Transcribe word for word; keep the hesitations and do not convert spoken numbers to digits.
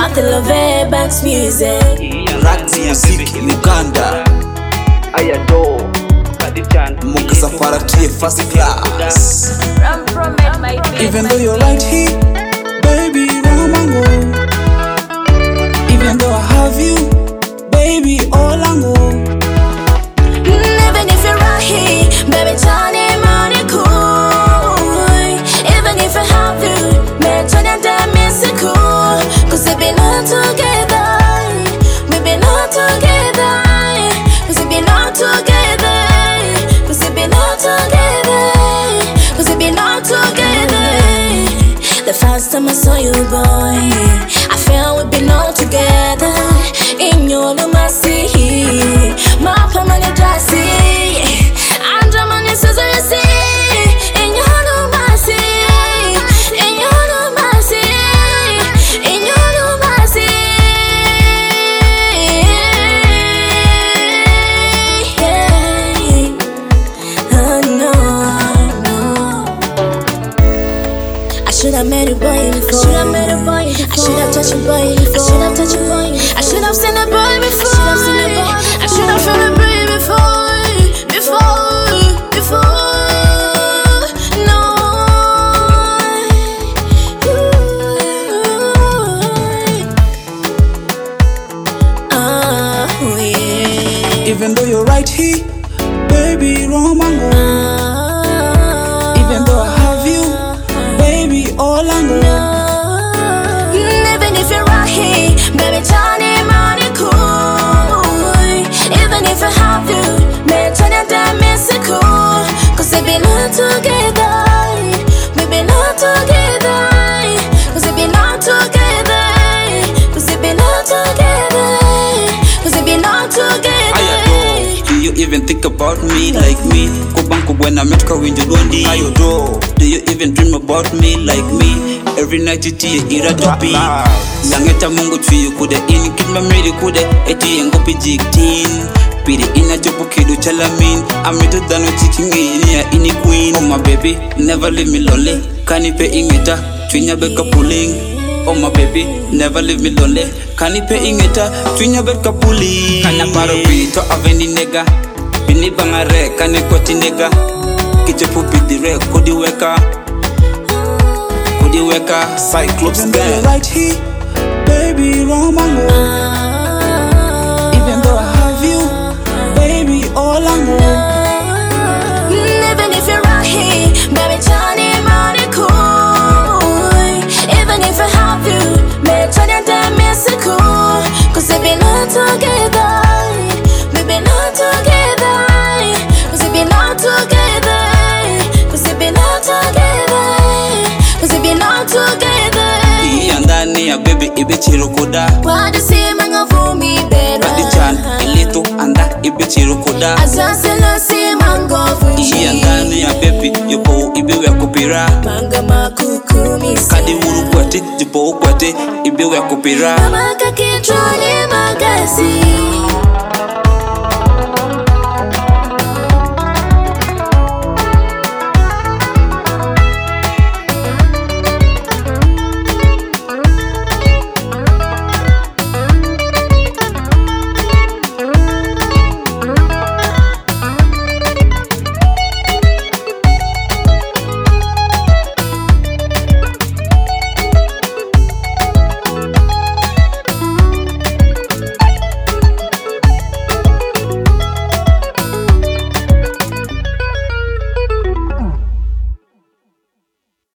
nothing love Banks music. Rag music Uganda. I adore Muka Safari T first class. Run from it, my baby. Even though you're right here, baby, Romango. Even though I have you, baby, all I know. Even if you're right here, baby, Johnny, money cool. Even if I have you, me Johnny, damn, miss it cool. Cause we've been all together. We've been all together. Cause we've been all together. Cause we've been all together. Cause we've been all together. The first time I saw you, boy, I felt we've been all together. In your mercy, my permanent dressy. And I'm on this as I see. In your mercy, in your mercy, in your mercy. Oh no, no. I should have met a boy before. I should have met a boy before. I should have touched a boy before. I should have touched a boy before. I should have seen a boy before. I should have seen a boy before. I should have felt a boy before. Before, before. No. Oh yeah. Even though you're right here, baby, Romango. Even though I have you, baby, all I know. Even if you're right here, baby, Johnny, money cool. Even if I have you, me Johnny, damn, miss it cool. Cause we've been all together. We've been all together. Cause we've been all together. Cause we've been all together. Cause we've been all together. I adore. Do you even think about me like me? Kubanku when I met Kawinjo Dondi. I adore. Do you even dream about me like me? Every night you tea ira topi. Langeta mungu tuyu kude in kidma meri kude eti yengopi jiktin. Piri ina chopo kidu chalamin. Amitu dano chikingi inia ini queen. Oh my baby, never leave me lonely. Kanipe ingeta, twinya beka pulling. Oh my baby, never leave me lonely. Kanipe ingeta, twinya beka pulling. Kana paro pito aveni nega. Bini bangare kane koti nega. Kichepu bidire kodi weka. Kodi weka Cyclops gang. Right here, baby, Romango. Even though I have you, baby, all I know. Even if you're right here, baby, Johnny, money cool. Even if I have you, me Johnny, damn, miss it cool. Cause we've been all together. We've been all together. Cause we've been all together. Cause we've been all together. Cause we've been all together. Yandani ya baby ibichiro koda. Wadi si manga vumi beda. Radi chan ilito anda ibichiro koda. Azasela si manga vumi. Yandani ya baby yopo ibiwe kupira. Manga makukumi se. Kadi uru kwete, jipo kwete ibiwe kupira. Mama kakitroni magasi.